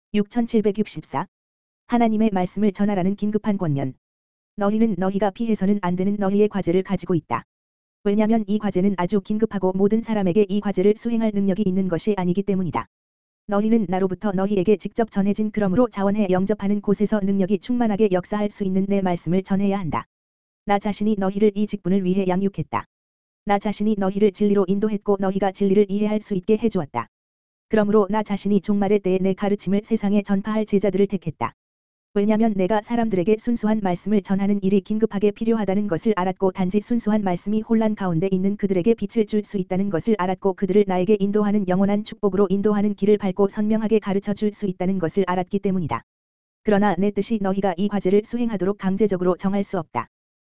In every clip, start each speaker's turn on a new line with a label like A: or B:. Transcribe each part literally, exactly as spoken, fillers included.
A: 육천칠백육십사. 하나님의 말씀을 전하라는 긴급한 권면. 너희는 너희가 피해서는 안 되는 너희의 과제를 가지고 있다. 왜냐면 이 과제는 아주 긴급하고 모든 사람에게 이 과제를 수행할 능력이 있는 것이 아니기 때문이다. 너희는 나로부터 너희에게 직접 전해진 그러므로 자원해 영접하는 곳에서 능력이 충만하게 역사할 수 있는 내 말씀을 전해야 한다. 나 자신이 너희를 이 직분을 위해 양육했다. 나 자신이 너희를 진리로 인도했고 너희가 진리를 이해할 수 있게 해주었다. 그러므로 나 자신이 종말의 때에 내 가르침을 세상에 전파할 제자들을 택했다. 왜냐면 내가 사람들에게 순수한 말씀을 전하는 일이 긴급하게 필요하다는 것을 알았고 단지 순수한 말씀이 혼란 가운데 있는 그들에게 빛을 줄 수 있다는 것을 알았고 그들을 나에게 인도하는 영원한 축복으로 인도하는 길을 밟고 선명하게 가르쳐 줄 수 있다는 것을 알았기 때문이다. 그러나 내 뜻이 너희가 이 과제를 수행하도록 강제적으로 정할 수 없다.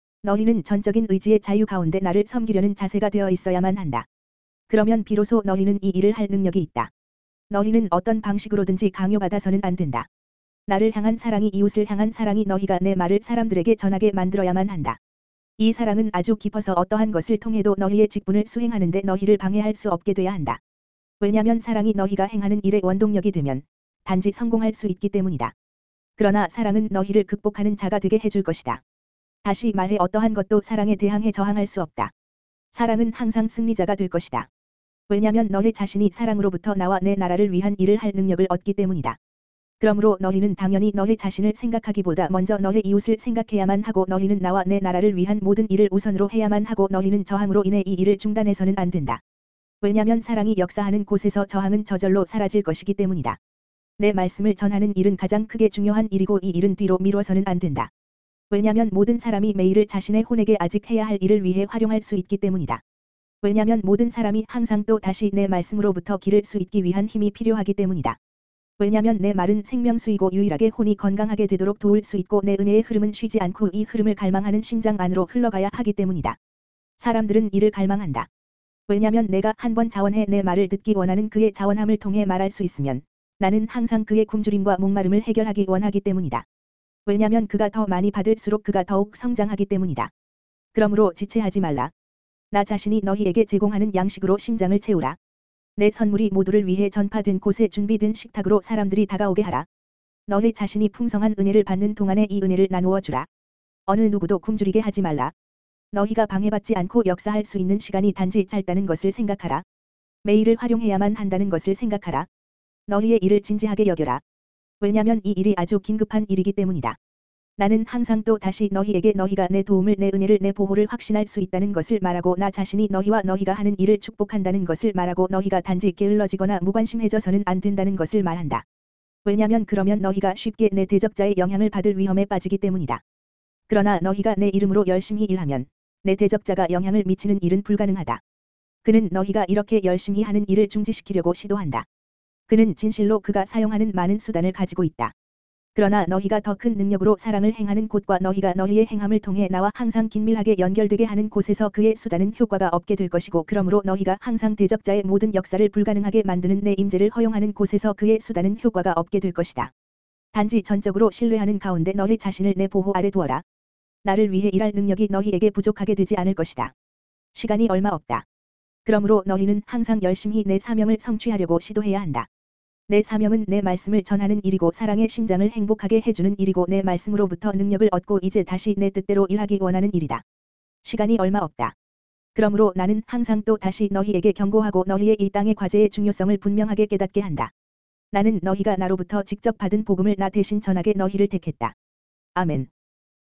A: 너희는 전적인 의지의 자유 가운데 나를 섬기려는 자세가 되어 있어야만 한다. 그러면 비로소 너희는 이 일을 할 능력이 있다. 너희는 어떤 방식으로든지 강요받아서는 안 된다. 나를 향한 사랑이 이웃을 향한 사랑이 너희가 내 말을 사람들에게 전하게 만들어야만 한다. 이 사랑은 아주 깊어서 어떠한 것을 통해도 너희의 직분을 수행하는데 너희를 방해할 수 없게 돼야 한다. 왜냐면 사랑이 너희가 행하는 일의 원동력이 되면 단지 성공할 수 있기 때문이다. 그러나 사랑은 너희를 극복하는 자가 되게 해줄 것이다. 다시 말해 어떠한 것도 사랑에 대항해 저항할 수 없다. 사랑은 항상 승리자가 될 것이다. 왜냐면 너희 자신이 사랑으로부터 나와 내 나라를 위한 일을 할 능력을 얻기 때문이다. 그러므로 너희는 당연히 너희 자신을 생각하기보다 먼저 너희 이웃을 생각해야만 하고 너희는 나와 내 나라를 위한 모든 일을 우선으로 해야만 하고 너희는 저항으로 인해 이 일을 중단해서는 안 된다. 왜냐면 사랑이 역사하는 곳에서 저항은 저절로 사라질 것이기 때문이다. 내 말씀을 전하는 일은 가장 크게 중요한 일이고 이 일은 뒤로 미뤄서는 안 된다. 왜냐면 모든 사람이 매일을 자신의 혼에게 아직 해야 할 일을 위해 활용할 수 있기 때문이다. 왜냐면 모든 사람이 항상 또 다시 내 말씀으로부터 기를 수 있기 위한 힘이 필요하기 때문이다. 왜냐면 내 말은 생명수이고 유일하게 혼이 건강하게 되도록 도울 수 있고 내 은혜의 흐름은 쉬지 않고 이 흐름을 갈망하는 심장 안으로 흘러가야 하기 때문이다. 사람들은 이를 갈망한다. 왜냐면 내가 한번 자원해 내 말을 듣기 원하는 그의 자원함을 통해 말할 수 있으면 나는 항상 그의 굶주림과 목마름을 해결하기 원하기 때문이다. 왜냐면 그가 더 많이 받을수록 그가 더욱 성장하기 때문이다. 그러므로 지체하지 말라. 나 자신이 너희에게 제공하는 양식으로 심장을 채우라. 내 선물이 모두를 위해 전파된 곳에 준비된 식탁으로 사람들이 다가오게 하라. 너희 자신이 풍성한 은혜를 받는 동안에 이 은혜를 나누어 주라. 어느 누구도 굶주리게 하지 말라. 너희가 방해받지 않고 역사할 수 있는 시간이 단지 짧다는 것을 생각하라. 매일을 활용해야만 한다는 것을 생각하라. 너희의 일을 진지하게 여겨라. 왜냐면 이 일이 아주 긴급한 일이기 때문이다. 나는 항상 또 다시 너희에게 너희가 내 도움을 내 은혜를 내 보호를 확신할 수 있다는 것을 말하고 나 자신이 너희와 너희가 하는 일을 축복한다는 것을 말하고 너희가 단지 게을러지거나 무관심해져서는 안 된다는 것을 말한다. 왜냐면 그러면 너희가 쉽게 내 대적자의 영향을 받을 위험에 빠지기 때문이다. 그러나 너희가 내 이름으로 열심히 일하면 내 대적자가 영향을 미치는 일은 불가능하다. 그는 너희가 이렇게 열심히 하는 일을 중지시키려고 시도한다. 그는 진실로 그가 사용하는 많은 수단을 가지고 있다. 그러나 너희가 더 큰 능력으로 사랑을 행하는 곳과 너희가 너희의 행함을 통해 나와 항상 긴밀하게 연결되게 하는 곳에서 그의 수단은 효과가 없게 될 것이고 그러므로 너희가 항상 대적자의 모든 역사를 불가능하게 만드는 내 임재를 허용하는 곳에서 그의 수단은 효과가 없게 될 것이다. 단지 전적으로 신뢰하는 가운데 너희 자신을 내 보호 아래 두어라. 나를 위해 일할 능력이 너희에게 부족하게 되지 않을 것이다. 시간이 얼마 없다. 그러므로 너희는 항상 열심히 내 사명을 성취하려고 시도해야 한다. 내 사명은 내 말씀을 전하는 일이고 사랑의 심장을 행복하게 해주는 일이고 내 말씀으로부터 능력을 얻고 이제 다시 내 뜻대로 일하기 원하는 일이다. 시간이 얼마 없다. 그러므로 나는 항상 또 다시 너희에게 경고하고 너희의 이 땅의 과제의 중요성을 분명하게 깨닫게 한다. 나는 너희가 나로부터 직접 받은 복음을 나 대신 전하게 너희를 택했다. 아멘.